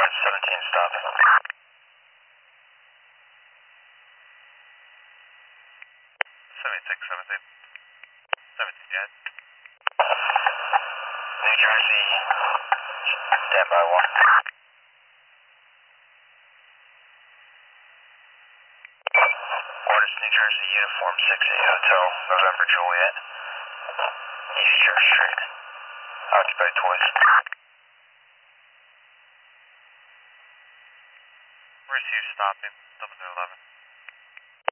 17 stopping. 76, 17, Jan. New Jersey, standby 1. Orders New Jersey, Uniform 68 Hotel, November Juliet, East Church Street. Occupied twice. Receive stopping, 0011.